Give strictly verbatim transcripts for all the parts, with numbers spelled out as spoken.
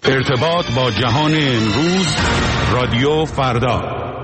ارتباط با جهان امروز، رادیو فردا.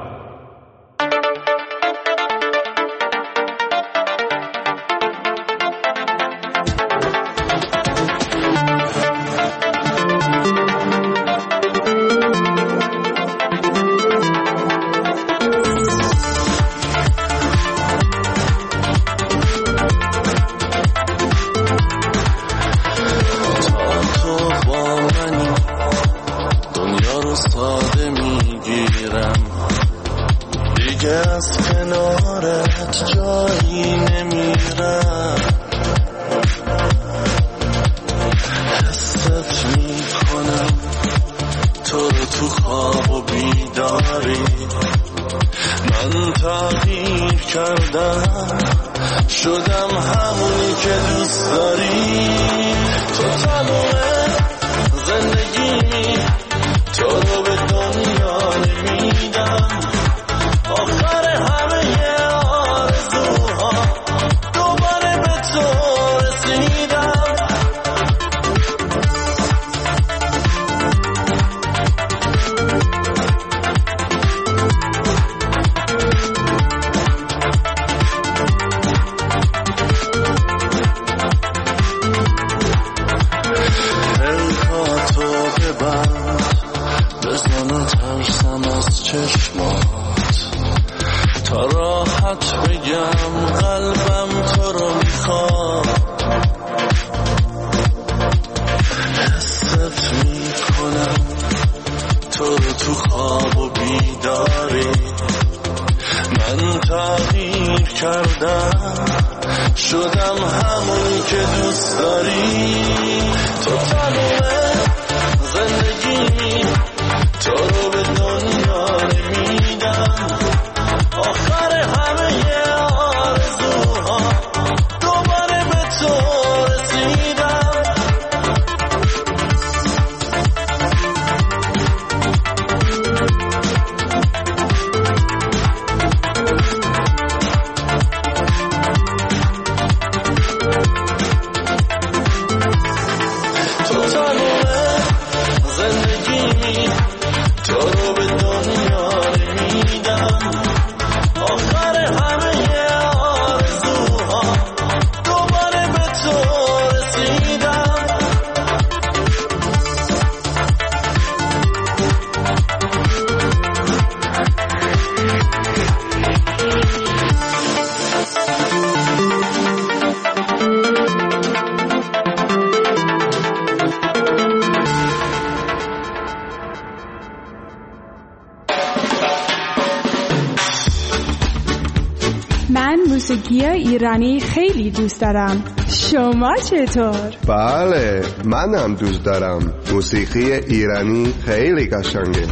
موسیقی ایرانی خیلی دوست دارم. شما چطور؟ بله، منم دوست دارم. موسیقی ایرانی خیلی قشنگه.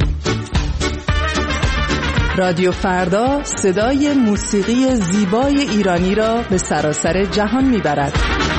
رادیو فردا صدای موسیقی زیبای ایرانی را به سراسر جهان میبرد.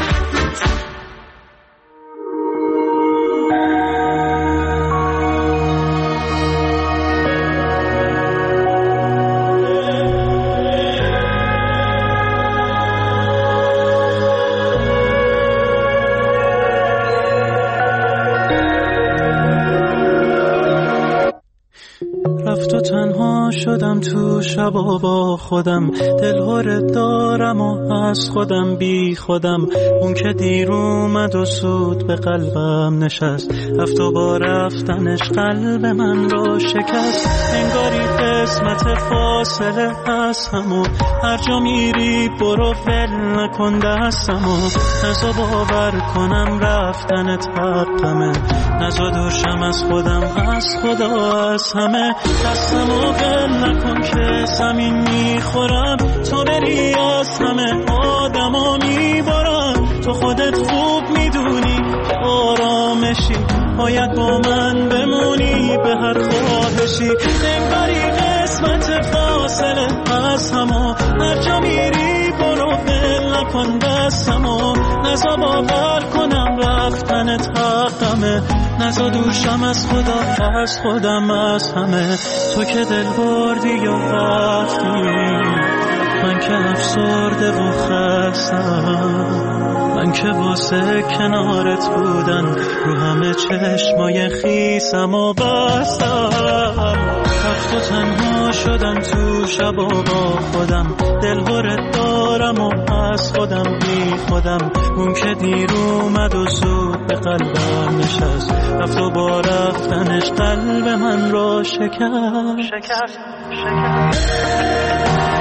شدم تو شبا با خودم، دلهوره دارم و از خودم بی خودم. اون که دیر اومد و سود به قلبم نشست، رفت و با رفتنش قلب من رو شکست. انگاری قسمت فاصله از همو، هر جا میری برو ول نکن دستمو. نزا باور کنم رفتنت حقمه، نزا دوشم از خودم از خدا از همه. دستمو ول نکن که زمین میخورم، تو بری از همه آدما میبارم. تو خودت خوب میدونی که آرامشی، باید با من بمونی به هر خواهشی. انگاری قسمت فاصله از همو، هر جا میری برو ول نکن دستمو. نزا باور کنم رفتنت حقمه، نزا دوشم از خدا از خودم از همه. تو که دل بردی و رفتی، من که افسرده و خستم، من که واسه کنارت بودن رو همه چشمای خیسم و بستم. رفت و تنها شدم تو شب و با خودم، دلهرت دارم و از خودم بی خودم. اون که دیر اومد و زود به قلبم نشست، رفت و با رفتنش قلب من رو شکست شکست شکست.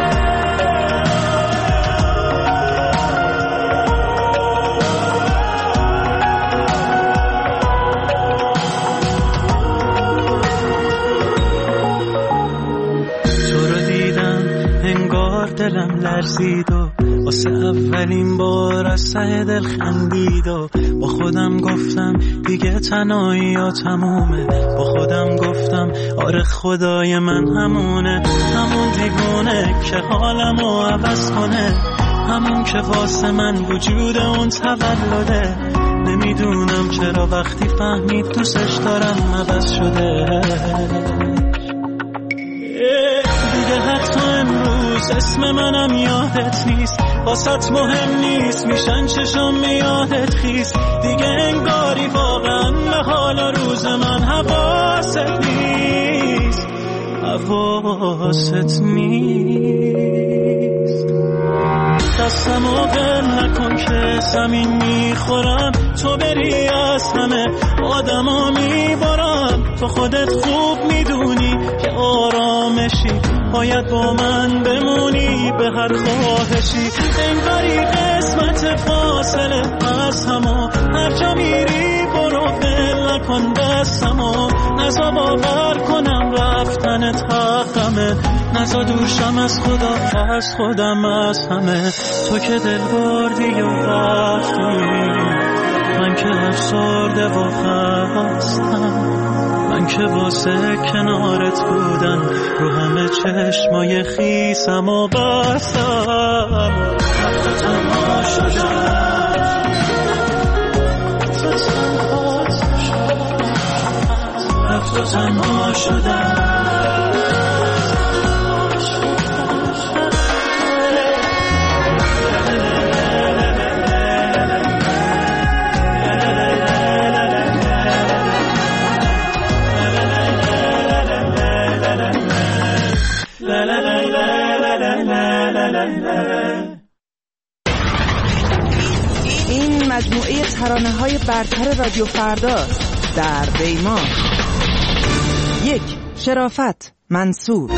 دلم لرزید و واسه اولین بار از ته دل خندید و با خودم گفتم دیگه تنهایی ها تمومه. با خودم گفتم آره خدای من همونه، همون دیگونه که حالمو عوض کنه، همون که واسه من وجود اون تولده. نمیدونم چرا وقتی فهمید دوستش دارم عوض شده. دیگه حتی امروز اسم منم یادت نیست، واسط مهم نیست میشن چشم میادت خیست. دیگه انگاری واقعا به حال روز من حواست نیست، حواست نیست. دستم و بل نکن که زمین میخورم، تو بری از همه آدما میبارم. تو خودت خوب میدونی که آرامشی، باید با من بمونی به هر خواهشی. انگاری قسمت فاصله از همه، هر جا میری برو بل نکن دستمو. نزا باور کنم رفتنت حقمه، نزا دورشم از خدا از خودم از همه. تو که دل بردی و رفتی، من که افسرده و خستم، من که واسه کنارت بودن رو همه چشمای خیسم و بستم. رفت و تنها شدم، رفت و تنها شدم. این مجموعه ترانه‌های برتر رادیو فرداست. در دیما یک، شرافت، منصور.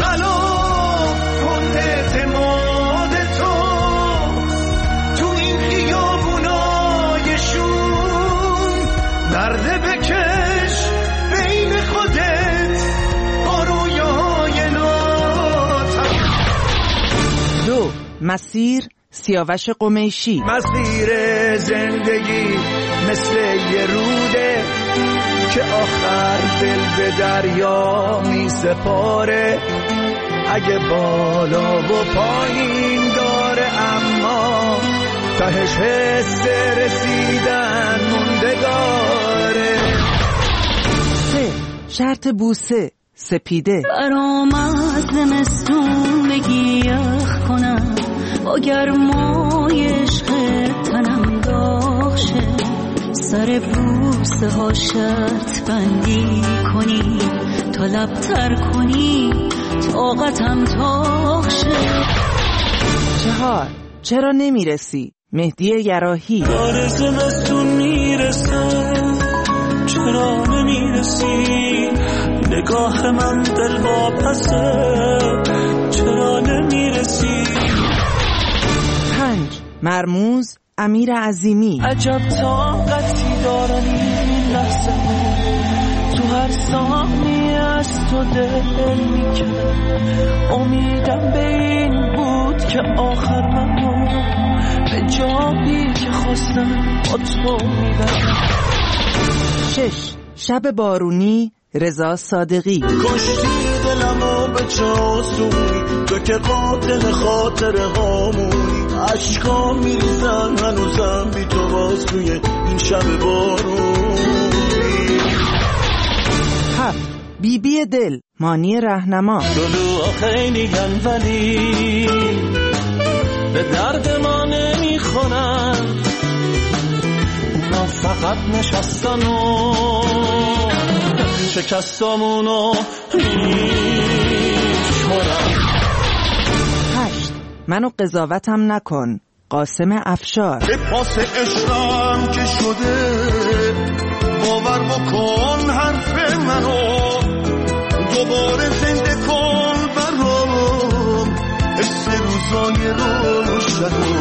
مسیر، سیاوش قمیشی. مسیر زندگی مثل یه روده که آخر دل به دریا می سپاره. اگه بالا و پایین داره اما تهش حس رسیدن موندگاره. سه، شرط بوسه، سپیده. برام از زمستون بگی یخ کنم، با گرمای عشق تنم داغ شه. سر بوسه ها شرط بندی کنی، تا لب تر کنی طاقتم تاق شه. چهار، چرا نمیرسی، مهدی یراحی. بار زمستون میرسه، چرا نمیرسی، نگاه من دل واپسه، چرا نمیرسی. پنج، مرموز، امیر عظیمی. عجب طاقتی دارم این لحظه، تو هر ثانیه از تو دل میکنه. امیدم به این بود که آخر منو به جایی که خواستم با تو میبرم. شش، شب بارونی، رضا صادقی. کشتی دلمو به چاسونی، تو که قاتل خاطر هامونی. عشقا میریزن هنوزم بی تو باز توی این شب بارونی. هفت، بی بی دل، مانی رهنما. دلوها خیلی گن ولی به درد ما نمیخورن، اونا فقط نشستن و شکستامونو میشمارن. هشت، منو قضاوتم نکن، قاسم افشار. به پاس عشقم که شده باور بکن حرف منو، دوباره زنده کن برام حس روزای روشنو.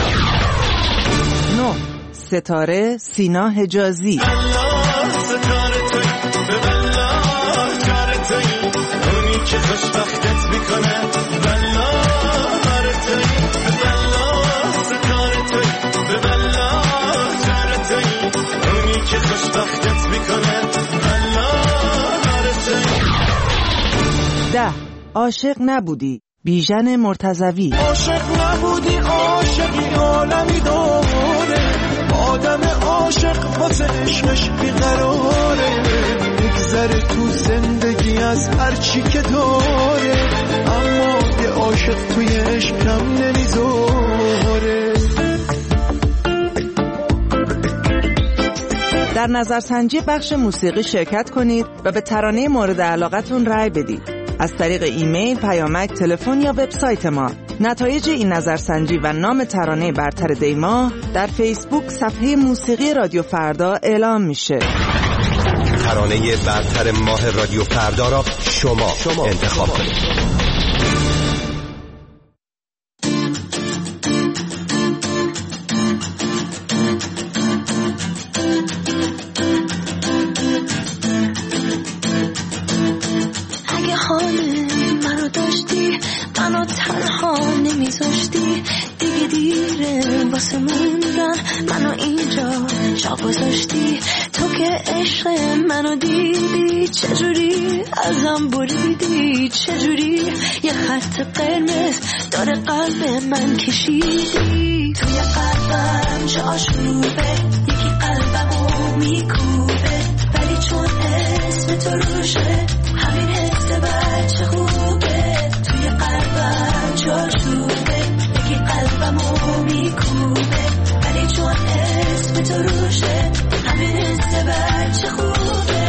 نه، ستاره سینا حجازی. الله ستاره توی به بالله کار توی، اونی که خوشبختت میکنه بالله کار توی به بالله ستاره توی به بالله کار توی، اونی که خوشبختت میکنه بالله کار توی. ده، عاشق نبودی، بیژن مرتضوی. عاشق نبودی عاشقی عالمی داره، آدم عاشق واسه عشقش بیقراره، میگذره تو زندگی از هر چی که داره، اما یه عاشق توی عشق کم نمیذاره. در نظرسنجی بخش موسیقی شرکت کنید و به ترانه مورد علاقتون رأی بدید. از طریق ایمیل، پیامک، تلفن یا وبسایت ما. نتایج این نظرسنجی و نام ترانه برتر دیما در فیسبوک صفحه موسیقی رادیو فردا اعلام میشه. ترانه برتر ماه رادیو فردا را شما, شما انتخاب کنید. منو اینجا جا گذاشتی، تو که عشق منو دیدی، چجوری ازم بریدی، چجوری یه خط قرمز داره قلب من کشیدی. توی قلبم جاشوبه، یکی قلبمو میکوبه، ولی چون اسم تو روشه همین حس بچه خوبه. توی قلبم جاشوبه، یکی قلبمو میکوبه، ولی چون اسم تو روشه همین حس بچه خوبه.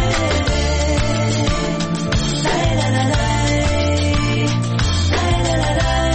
لای لای لای لای لای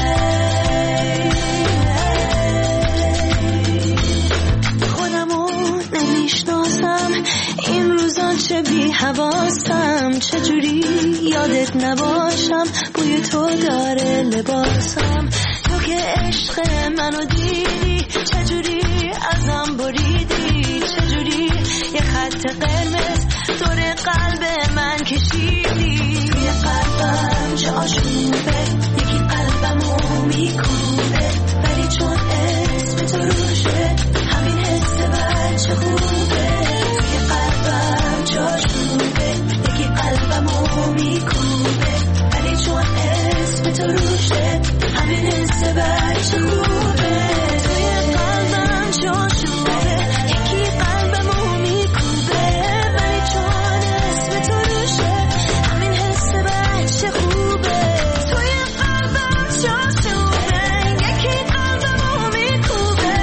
لای. خودمو نمیشناسم این روزا، چه بی حواسم، چجوری یادت نباشم، بوی تو داره لباسم. تو که عشق منو دیدی، چجوری ازم بریدی، چجوری یه خط قرمز دور قلب من کشیدی. توی قلبم جاشوبه، یکی قلبمو میکوبه، ولی چون اسم تو روشه همین حس بچه خوبه. توی قلبم جاشوبه، یکی قلبمو میکوبه، ولی چون اسم تو روشه همین حس بچه خوبه. توی قلبم جاشوبه، یکی قلبمو میکوبه، ولی چون اسم تو روشه همین حس بچه خوبه. توی قلبم جاشوبه، یکی قلبمو میکوبه،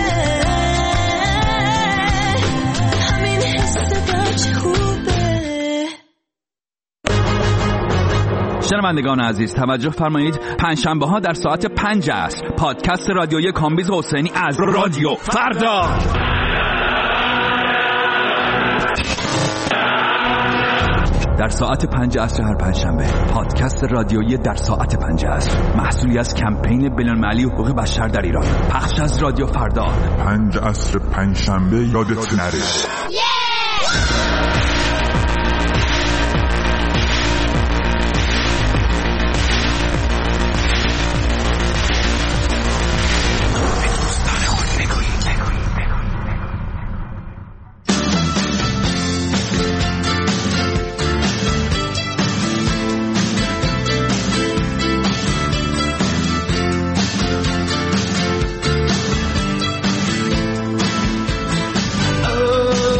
همین حس بچه خوبه. شنوندگان عزیز توجه فرمایید، پنجشنبه ها در ساعت پنج عصر پادکست رادیویی کامبیز حسینی از رادیو فردا. در ساعت پنج عصر هر پنجشنبه پادکست رادیویی در ساعت پنج عصر، محصولی از کمپین بین‌المللی حقوق بشر در ایران، پخش از رادیو فردا. پنج عصر پنجشنبه یادت نره. Oh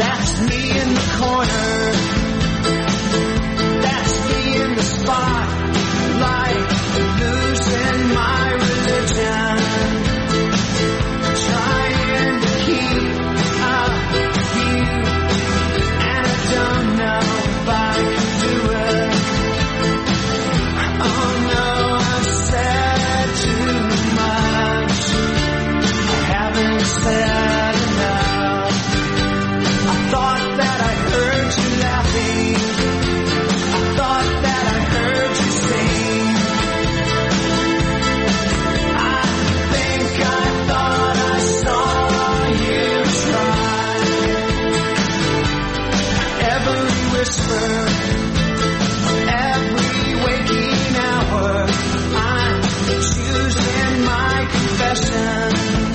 That's me in the corner. That's me in the spotlight, losing my religion, trying to keep up with you, and I don't know if I can do it. Oh no, I've said too much. I haven't said enough. I thought that I heard you laughing. I thought that I heard you sing. I think I thought I saw you try. Every whisper, every waking hour, I'm choosing my confessions,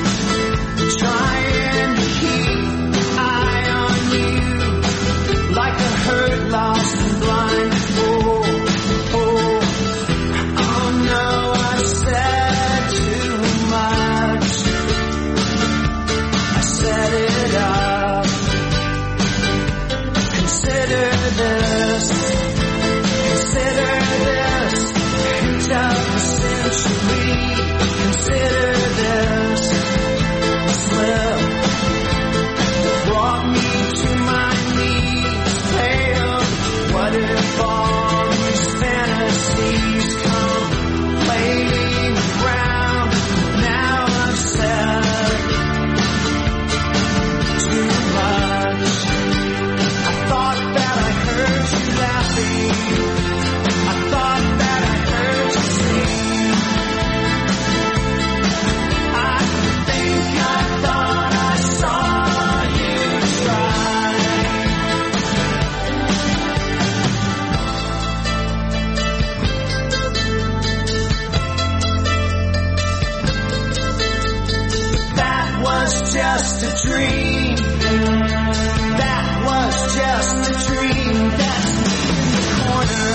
trying to keep eye on you, like a hurt, lost and blind fool. Oh, oh no, I said too much. I set it up. Consider this, consider this, hint of the century. Consider this slip. Brought me to my knees, pale. What if all these fantasies come playing around? Now I've said too much. I thought that I heard you laughing. I thought that I heard you sing. I think I thought I saw you try. That was just a dream. That was just a dream. That's me in the corner.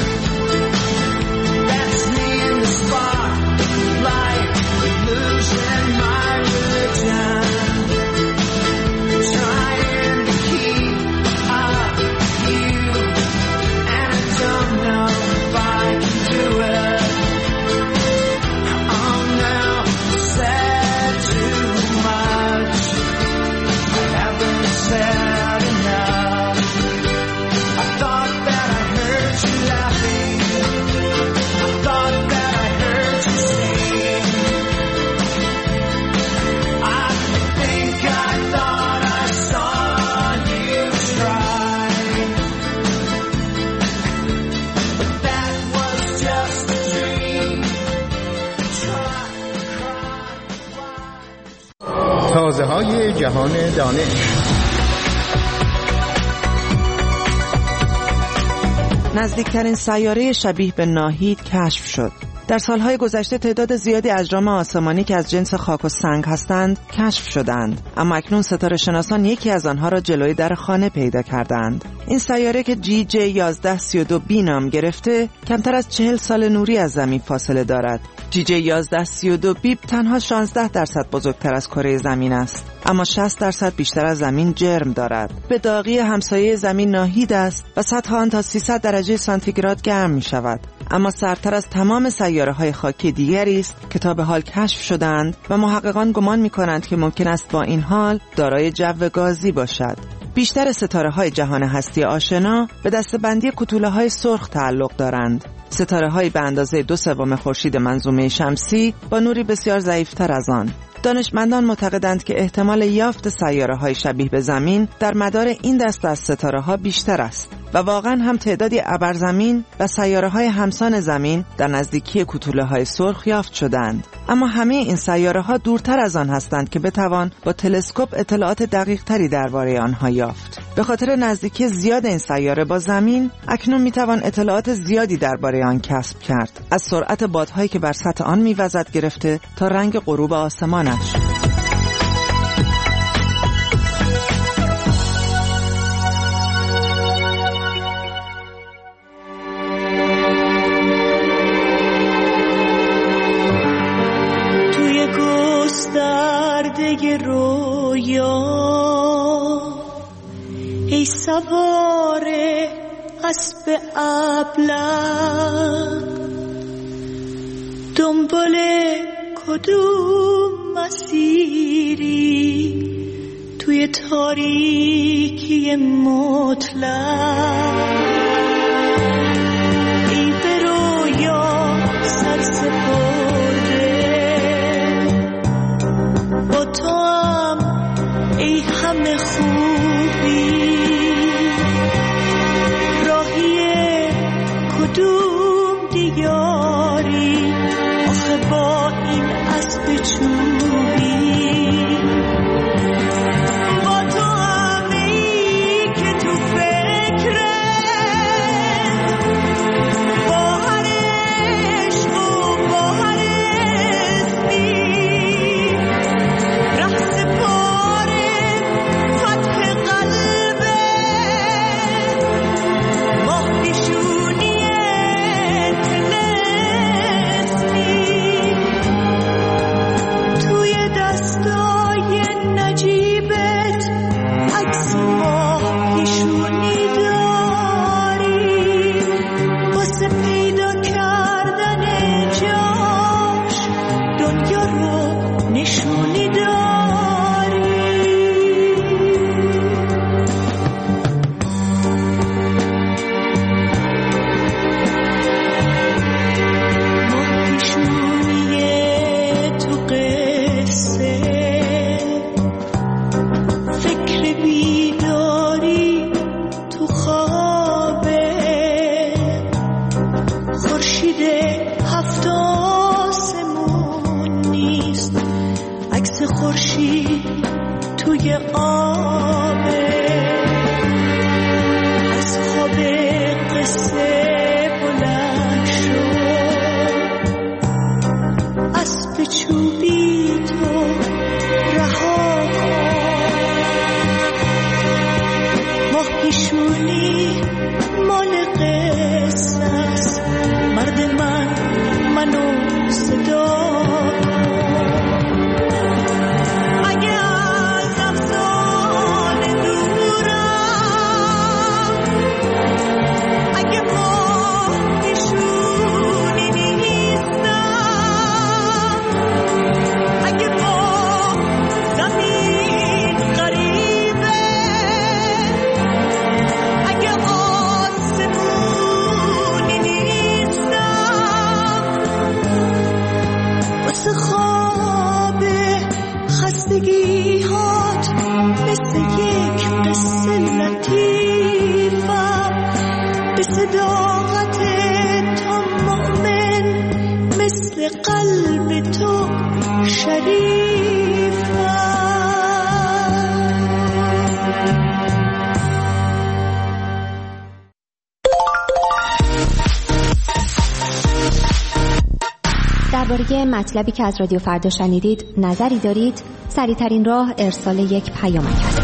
That's me in the spotlight, losing my religion, trying to keep up with you, and I don't know if I can do it. Oh no, said too much. I haven't said enough. I thought that I heard you laughing. I thought that I heard you sing. I think I thought I saw you try. But that was just a dream. Try, cry, تازه های جهان دانش. نزدیکترین سیاره شبیه به ناهید کشف شد. در سالهای گذشته تعداد زیادی اجرام آسمانی که از جنس خاک و سنگ هستند کشف شدند، اما اکنون ستاره شناسان یکی از آنها را جلوی در خانه پیدا کردند. این سیاره که جی جی یازده سی و دو بی نام گرفته کمتر از چهل سال نوری از زمین فاصله دارد. جی جی یازده سی و دو بی تنها شانزده درصد بزرگتر از کره زمین است، اما شصت درصد بیشتر از زمین جرم دارد. به داغی همسایه زمین ناهید است و سطح آن تا سیصد درجه سانتیگراد گرم می شود. اما سردتر از تمام سیاره‌های خاکی دیگری است که تا به حال کشف شدند و محققان گمان می‌کنند که ممکن است با این حال دارای جو گازی باشد. بیشتر ستاره‌های جهان هستی آشنا به دسته‌بندی کوتوله‌های سرخ تعلق دارند. ستاره‌هایی به اندازه دو سوم خورشید منظومه شمسی با نوری بسیار ضعیف‌تر از آن. دانشمندان معتقدند که احتمال یافت سیاره‌های شبیه به زمین در مدار این دسته از ستاره‌ها بیشتر است و واقعاً هم تعدادی ابرزمین و سیاره‌های همسان زمین در نزدیکی کوتوله‌های سرخ یافت شدند. اما همه این سیاره‌ها دورتر از آن هستند که بتوان با تلسکوپ اطلاعات دقیق‌تری درباره آنها یافت. به خاطر نزدیکی زیاد این سیاره با زمین، اکنون میتوان اطلاعات زیادی درباره آن کسب کرد، از سرعت بادهایی که بر سطح آن میوزد گرفته تا رنگ غروب آسمانش. توی گسترده رویا ای سوار اسب ابله دنبال کدوم مسیری توی تاریکی مطلق ای به رویا سر سپرده با تو هم ای همه خوبی راهی کدوم دیاری آخه با این اسب چوبی با تو هم ای که تو فکرت با هر عشق و با هر اسمی ره سپاره فتح قلبه ماه پیشونی تلسمی توی دستای نجیبت عکس ماه پیشونی داری واسه پیدا کردن جاش دنیا رو نشونی داری ماه پیشونی تو قصه فکر بیداری تو خوابه خورشید هفت آسمون نیست عکس خورشید توی آبه از خواب قصه بلند شد اسب چوبی تو رها کن ماه پیشونی مال قصه است مرد من منو صدا کن اگه از افسانه دورم اگه ماه پیشونی نیستم اگه با زمین غریبه اگه آسمونی نیستم واسه خواب خستگی هات مثل یک قصه لطیفم به صداقت تو مؤمن مثل قلب تو شریفم درباره مطلبی که از رادیو فردا شنیدید نظری دارید؟ سریع‌ترین راه ارسال یک پیامک است.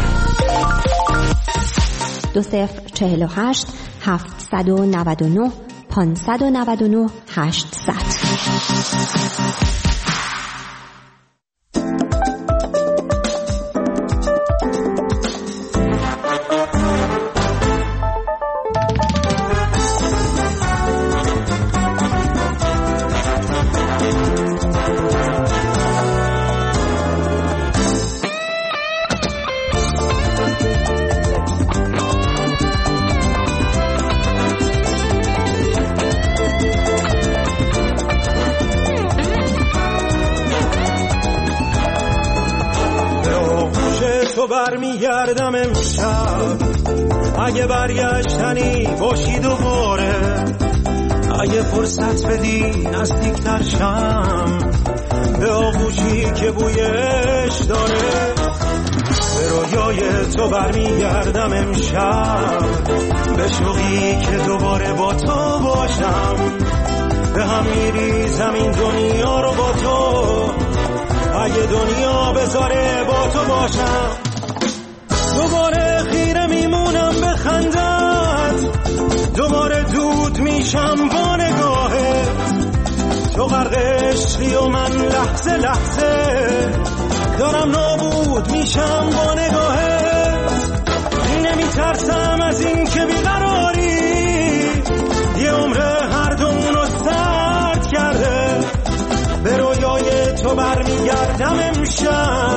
دو صفر چهل و هشت هفتصد و نود و نه پانصد و نود و نه هشتصد. برمیگردم امشب اگه برگشتنی باشی دوباره اگه فرصت بدی نزدیکتر شم به آغوشی که بویش داره به رویای تو برمیگردم امشب به شوقی که دوباره با تو باشم به هم میریزم این دنیا رو با تو اگه دنیا بذاره با تو باشم دوباره خیره میمونم به خندت دوباره دود میشم با نگاهت تو غرق عشقی و من لحظه لحظه دارم نابود میشم با نگاهت نمیترسم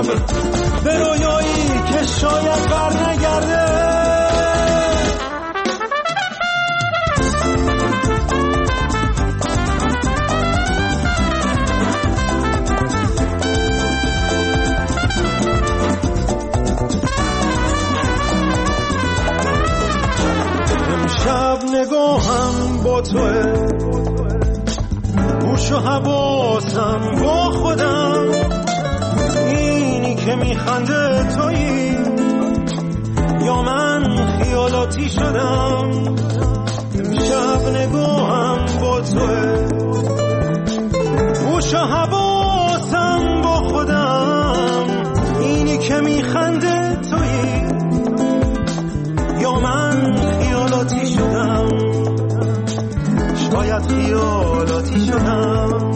شب، به رویایی که شاید بر نگرده. امشب نگاهم با توه، گوش و حواسم با خودم، اینی که میخنده تویی یا من خیالاتی شدم. امشب نگاهم با توه، گوش و حواسم با خودم، اینی که میخنده تویی یا من خیالاتی شدم، شاید خیالاتی شدم.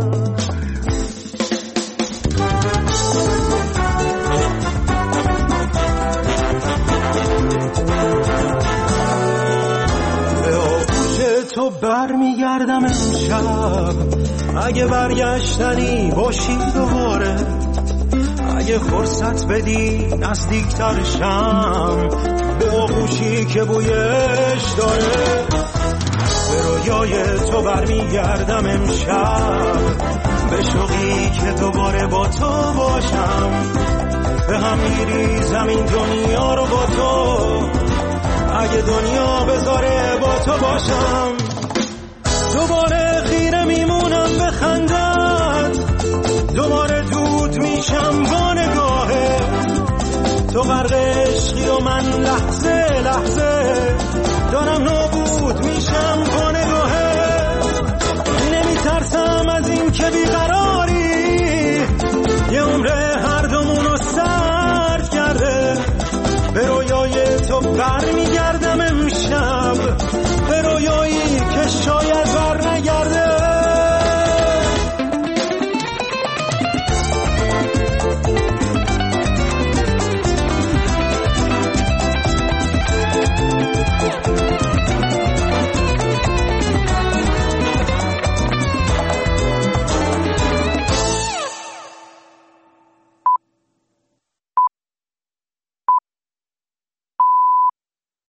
به آغوش تو برمیگردم امشب، اگه برگشتنی باشی دوباره، اگه فرصت بدی نزدیکتر شم به آغوشی که بویش داره. به رویای تو برمیگردم امشب، به شوقی که دوباره با تو باشم، به هم میریزم این دنیا رو با تو، اگه دنیا بذاره با تو باشم. دوباره خیره میمونم به خندت، دوباره دود میشم با نگاهت، تو غرق عشقی و من لحظه لحظه دارم نابود میشم با نگاهت. نمیترسم از این که بیقراری یه عمر هر دومونو سرد کرده، به رویای تو برمی